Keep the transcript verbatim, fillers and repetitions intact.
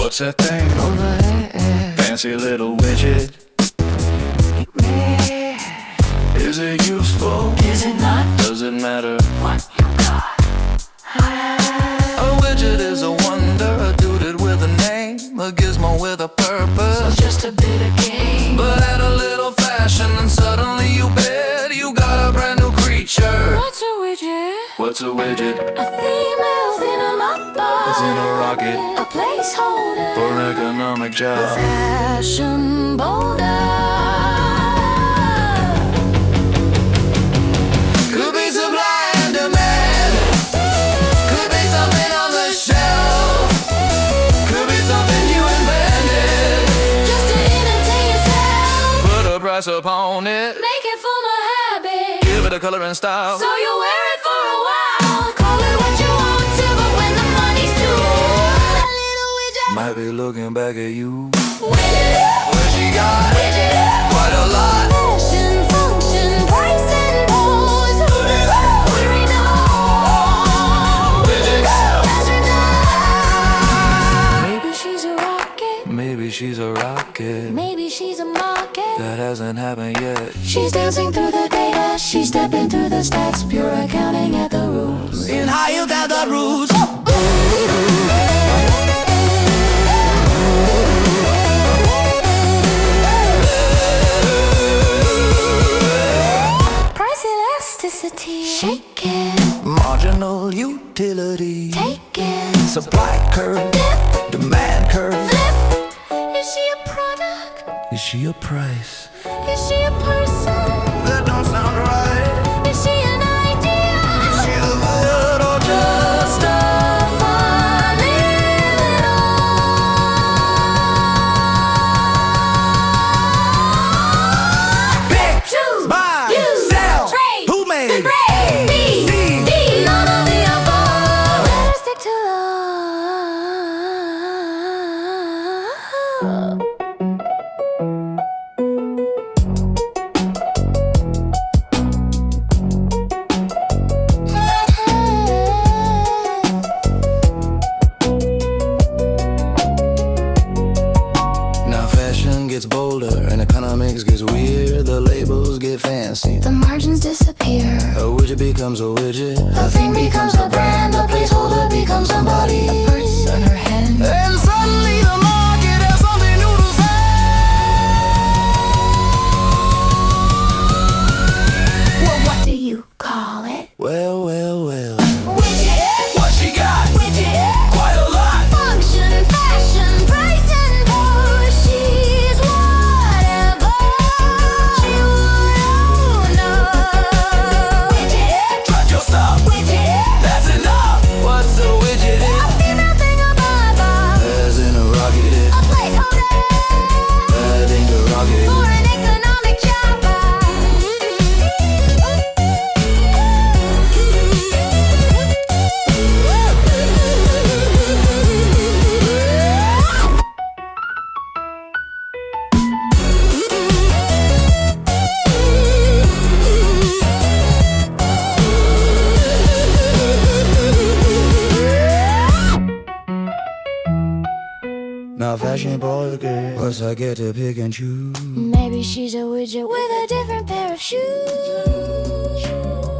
What's that thing over there? Fancy little widget. Is it useful? Is it not? Does it matter What you got? A widget is a wonder, a dude with a name, a gizmo with a purpose. So just a bit of game, but add a little fashion and suddenly you bet you got a brand new creature. What's a widget? What's a widget? A female in a mop bar. It's in a rocket, A placeholder for an economic job. Fashion boulder. Could be supply and demand. Could be something on the shelf. Could be something you invented Just to entertain yourself. Put a price upon it. Make it form a habit. Give it a color and style. So you wear it for a while. Call it what you want to, but when the money's due, a little widget Might be looking back at you. widget, What she got? widget, Quite a lot. fashion, function, price and pose. Who does we know? Widget. That's her dime. Maybe she's a rocket. Maybe she's a rocket Maybe she's a market. that hasn't happened yet. She's dancing through the data. She's stepping through the stats. Pure accounting at the roots. In high yield at the roots. Price elasticity. Shake it. Marginal utility. Take it. Supply curve. Demand curve. Flip. Is she a product? Is she a price? Is she a person? That don't sound right. Is she an idea? Is she the good or just a funny little pick, choose, buy, use, sell? trade, Who made the grade, B, C, D, none of the above. Better stick to love. Now fashion gets bolder and economics gets weird. The labels get fancy. The margins disappear. A widget becomes a widget. The thing becomes a brand. The placeholder becomes somebody. A person, her hand. And suddenly the market has something new to say. Well, what do you call it? Well, well, well. Widget. What she got? Widget. Quite a lot. Function, fashion, price and pose. She's whatever she would know. Widget. Drop your stuff. Widget. That's enough. What's a widget? A female thing above all. As in a rocket. A placeholder I think a rocket. for an economic job. Now fashion boy girl, plus I get to pick and choose. Maybe she's a widget with a different pair of shoes.